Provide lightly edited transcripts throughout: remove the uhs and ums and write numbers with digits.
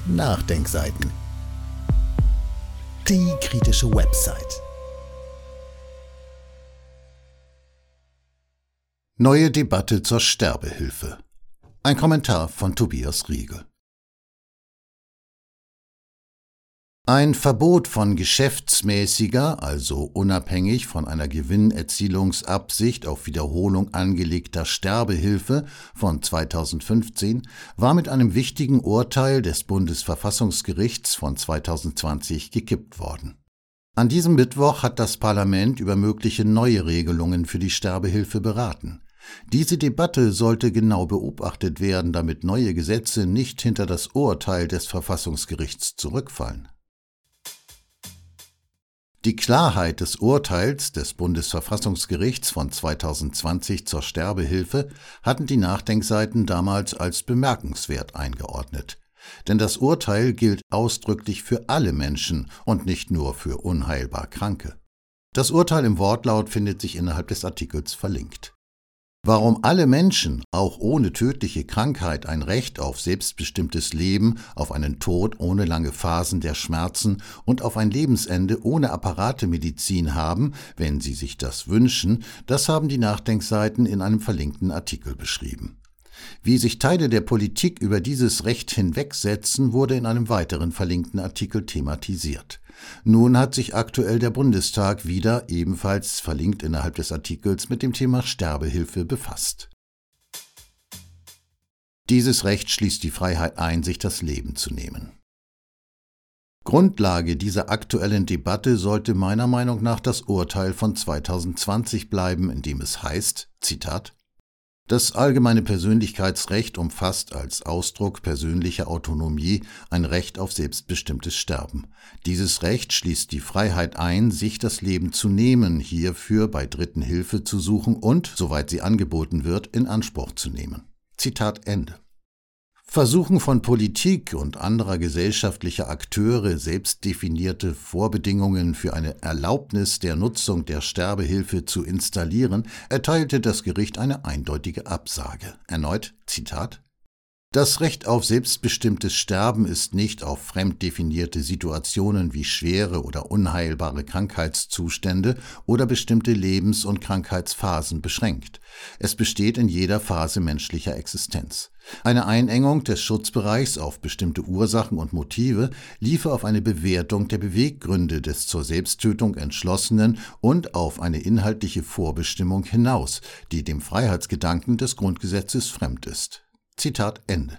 Nachdenkseiten. Die kritische Website. Neue Debatte zur Sterbehilfe. Ein Kommentar von Tobias Riegel. Ein Verbot von geschäftsmäßiger, also unabhängig von einer Gewinnerzielungsabsicht auf Wiederholung angelegter Sterbehilfe von 2015 war mit einem wichtigen Urteil des Bundesverfassungsgerichts von 2020 gekippt worden. An diesem Mittwoch hat das Parlament über mögliche neue Regelungen für die Sterbehilfe beraten. Diese Debatte sollte genau beobachtet werden, damit neue Gesetze nicht hinter das Urteil des Verfassungsgerichts zurückfallen. Die Klarheit des Urteils des Bundesverfassungsgerichts von 2020 zur Sterbehilfe hatten die Nachdenkseiten damals als bemerkenswert eingeordnet. Denn das Urteil gilt ausdrücklich für alle Menschen und nicht nur für unheilbar Kranke. Das Urteil im Wortlaut findet sich innerhalb des Artikels verlinkt. Warum alle Menschen, auch ohne tödliche Krankheit, ein Recht auf selbstbestimmtes Leben, auf einen Tod ohne lange Phasen der Schmerzen und auf ein Lebensende ohne Apparatemedizin haben, wenn sie sich das wünschen, das haben die Nachdenkseiten in einem verlinkten Artikel beschrieben. Wie sich Teile der Politik über dieses Recht hinwegsetzen, wurde in einem weiteren verlinkten Artikel thematisiert. Nun hat sich aktuell der Bundestag wieder, ebenfalls verlinkt innerhalb des Artikels, mit dem Thema Sterbehilfe befasst. Dieses Recht schließt die Freiheit ein, sich das Leben zu nehmen. Grundlage dieser aktuellen Debatte sollte meiner Meinung nach das Urteil von 2020 bleiben, in dem es heißt, Zitat: Das allgemeine Persönlichkeitsrecht umfasst als Ausdruck persönlicher Autonomie ein Recht auf selbstbestimmtes Sterben. Dieses Recht schließt die Freiheit ein, sich das Leben zu nehmen, hierfür bei Dritten Hilfe zu suchen und, soweit sie angeboten wird, in Anspruch zu nehmen. Zitat Ende. Versuchen von Politik und anderer gesellschaftlicher Akteure, selbstdefinierte Vorbedingungen für eine Erlaubnis der Nutzung der Sterbehilfe zu installieren, erteilte das Gericht eine eindeutige Absage. Erneut, Zitat: Das Recht auf selbstbestimmtes Sterben ist nicht auf fremd definierte Situationen wie schwere oder unheilbare Krankheitszustände oder bestimmte Lebens- und Krankheitsphasen beschränkt. Es besteht in jeder Phase menschlicher Existenz. Eine Einengung des Schutzbereichs auf bestimmte Ursachen und Motive liefe auf eine Bewertung der Beweggründe des zur Selbsttötung Entschlossenen und auf eine inhaltliche Vorbestimmung hinaus, die dem Freiheitsgedanken des Grundgesetzes fremd ist. Zitat Ende.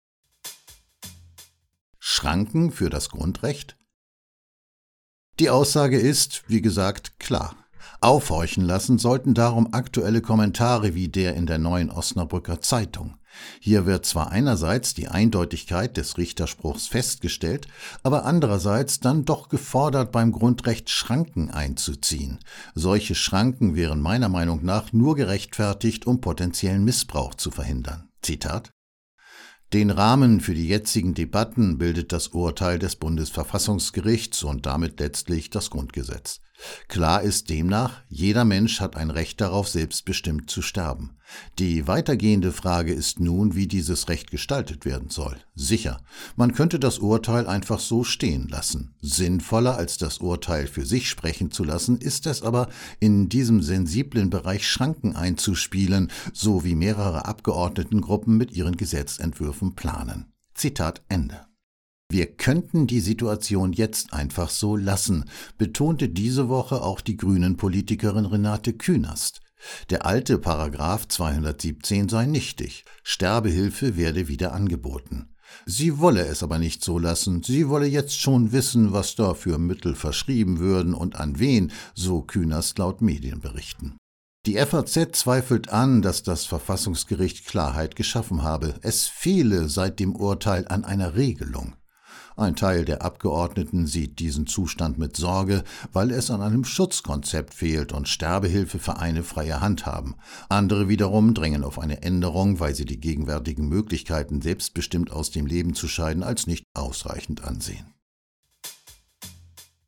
Schranken für das Grundrecht? Die Aussage ist, wie gesagt, klar. Aufhorchen lassen sollten darum aktuelle Kommentare wie der in der Neuen Osnabrücker Zeitung. Hier wird zwar einerseits die Eindeutigkeit des Richterspruchs festgestellt, aber andererseits dann doch gefordert, beim Grundrecht Schranken einzuziehen. Solche Schranken wären meiner Meinung nach nur gerechtfertigt, um potenziellen Missbrauch zu verhindern. Zitat: Den Rahmen für die jetzigen Debatten bildet das Urteil des Bundesverfassungsgerichts und damit letztlich das Grundgesetz. Klar ist demnach, jeder Mensch hat ein Recht darauf, selbstbestimmt zu sterben. Die weitergehende Frage ist nun, wie dieses Recht gestaltet werden soll. Sicher, man könnte das Urteil einfach so stehen lassen. Sinnvoller als das Urteil für sich sprechen zu lassen, ist es aber, in diesem sensiblen Bereich Schranken einzuspielen, so wie mehrere Abgeordnetengruppen mit ihren Gesetzentwürfen planen. Zitat Ende. Wir könnten die Situation jetzt einfach so lassen, betonte diese Woche auch die Grünen-Politikerin Renate Künast. Der alte Paragraph 217 sei nichtig, Sterbehilfe werde wieder angeboten. Sie wolle es aber nicht so lassen, sie wolle jetzt schon wissen, was da für Mittel verschrieben würden und an wen, so Künast laut Medienberichten. Die FAZ zweifelt an, dass das Verfassungsgericht Klarheit geschaffen habe. Es fehle seit dem Urteil an einer Regelung. Ein Teil der Abgeordneten sieht diesen Zustand mit Sorge, weil es an einem Schutzkonzept fehlt und Sterbehilfevereine freie Hand haben. Andere wiederum drängen auf eine Änderung, weil sie die gegenwärtigen Möglichkeiten, selbstbestimmt aus dem Leben zu scheiden, als nicht ausreichend ansehen.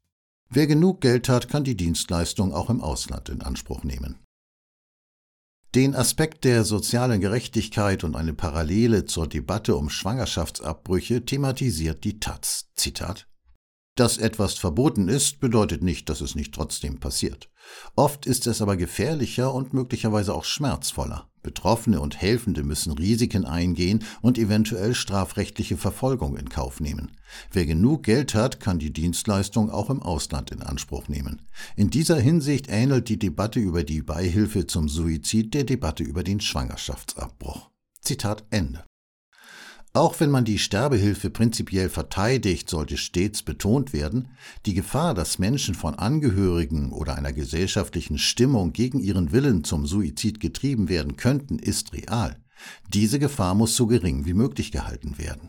Wer genug Geld hat, kann die Dienstleistung auch im Ausland in Anspruch nehmen. Den Aspekt der sozialen Gerechtigkeit und eine Parallele zur Debatte um Schwangerschaftsabbrüche thematisiert die taz. Zitat: Dass etwas verboten ist, bedeutet nicht, dass es nicht trotzdem passiert. Oft ist es aber gefährlicher und möglicherweise auch schmerzvoller. Betroffene und Helfende müssen Risiken eingehen und eventuell strafrechtliche Verfolgung in Kauf nehmen. Wer genug Geld hat, kann die Dienstleistung auch im Ausland in Anspruch nehmen. In dieser Hinsicht ähnelt die Debatte über die Beihilfe zum Suizid der Debatte über den Schwangerschaftsabbruch. Zitat Ende. Auch wenn man die Sterbehilfe prinzipiell verteidigt, sollte stets betont werden, die Gefahr, dass Menschen von Angehörigen oder einer gesellschaftlichen Stimmung gegen ihren Willen zum Suizid getrieben werden könnten, ist real. Diese Gefahr muss so gering wie möglich gehalten werden.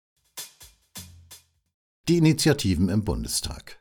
Die Initiativen im Bundestag.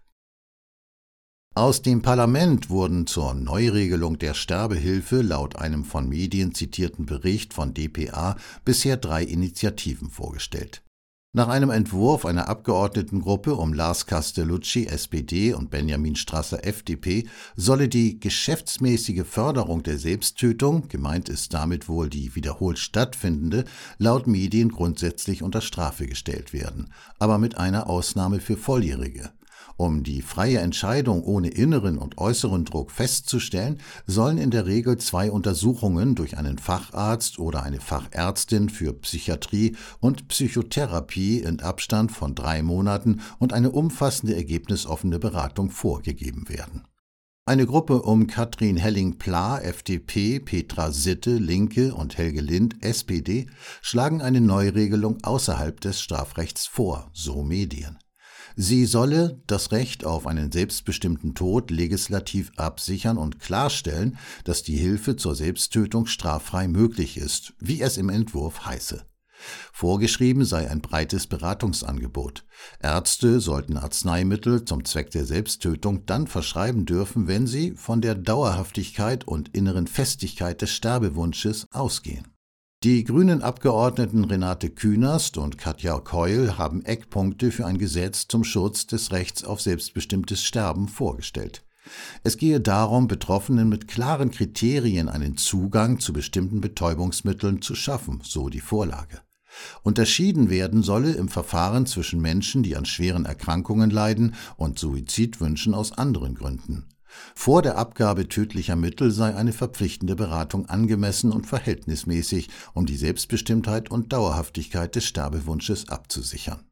Aus dem Parlament wurden zur Neuregelung der Sterbehilfe laut einem von Medien zitierten Bericht von dpa bisher 3 Initiativen vorgestellt. Nach einem Entwurf einer Abgeordnetengruppe um Lars Castellucci, SPD, und Benjamin Strasser, FDP, solle die geschäftsmäßige Förderung der Selbsttötung, gemeint ist damit wohl die wiederholt stattfindende, laut Medien grundsätzlich unter Strafe gestellt werden, aber mit einer Ausnahme für Volljährige. Um die freie Entscheidung ohne inneren und äußeren Druck festzustellen, sollen in der Regel 2 Untersuchungen durch einen Facharzt oder eine Fachärztin für Psychiatrie und Psychotherapie in Abstand von 3 Monaten und eine umfassende ergebnisoffene Beratung vorgegeben werden. Eine Gruppe um Katrin Helling-Pla, FDP, Petra Sitte, Linke und Helge Lind, SPD, schlagen eine Neuregelung außerhalb des Strafrechts vor, so Medien. Sie solle das Recht auf einen selbstbestimmten Tod legislativ absichern und klarstellen, dass die Hilfe zur Selbsttötung straffrei möglich ist, wie es im Entwurf heiße. Vorgeschrieben sei ein breites Beratungsangebot. Ärzte sollten Arzneimittel zum Zweck der Selbsttötung dann verschreiben dürfen, wenn sie von der Dauerhaftigkeit und inneren Festigkeit des Sterbewunsches ausgehen. Die grünen Abgeordneten Renate Künast und Katja Keul haben Eckpunkte für ein Gesetz zum Schutz des Rechts auf selbstbestimmtes Sterben vorgestellt. Es gehe darum, Betroffenen mit klaren Kriterien einen Zugang zu bestimmten Betäubungsmitteln zu schaffen, so die Vorlage. Unterschieden werden solle im Verfahren zwischen Menschen, die an schweren Erkrankungen leiden, und Suizidwünschen aus anderen Gründen. Vor der Abgabe tödlicher Mittel sei eine verpflichtende Beratung angemessen und verhältnismäßig, um die Selbstbestimmtheit und Dauerhaftigkeit des Sterbewunsches abzusichern.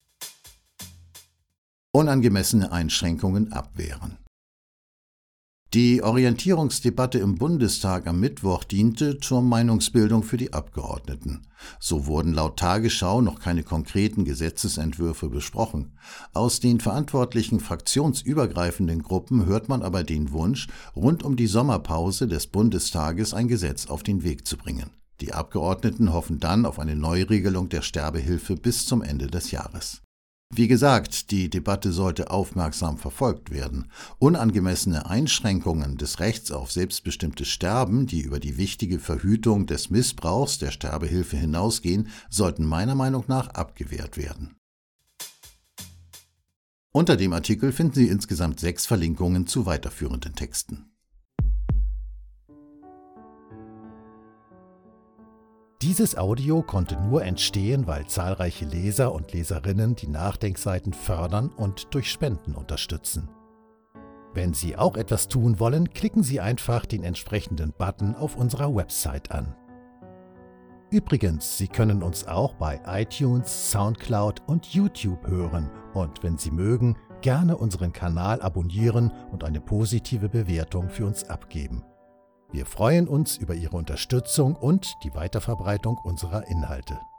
Unangemessene Einschränkungen abwehren. Die Orientierungsdebatte im Bundestag am Mittwoch diente zur Meinungsbildung für die Abgeordneten. So wurden laut Tagesschau noch keine konkreten Gesetzesentwürfe besprochen. Aus den verantwortlichen fraktionsübergreifenden Gruppen hört man aber den Wunsch, rund um die Sommerpause des Bundestages ein Gesetz auf den Weg zu bringen. Die Abgeordneten hoffen dann auf eine Neuregelung der Sterbehilfe bis zum Ende des Jahres. Wie gesagt, die Debatte sollte aufmerksam verfolgt werden. Unangemessene Einschränkungen des Rechts auf selbstbestimmtes Sterben, die über die wichtige Verhütung des Missbrauchs der Sterbehilfe hinausgehen, sollten meiner Meinung nach abgewehrt werden. Unter dem Artikel finden Sie insgesamt 6 Verlinkungen zu weiterführenden Texten. Dieses Audio konnte nur entstehen, weil zahlreiche Leser und Leserinnen die Nachdenkseiten fördern und durch Spenden unterstützen. Wenn Sie auch etwas tun wollen, klicken Sie einfach den entsprechenden Button auf unserer Website an. Übrigens, Sie können uns auch bei iTunes, Soundcloud und YouTube hören und wenn Sie mögen, gerne unseren Kanal abonnieren und eine positive Bewertung für uns abgeben. Wir freuen uns über Ihre Unterstützung und die Weiterverbreitung unserer Inhalte.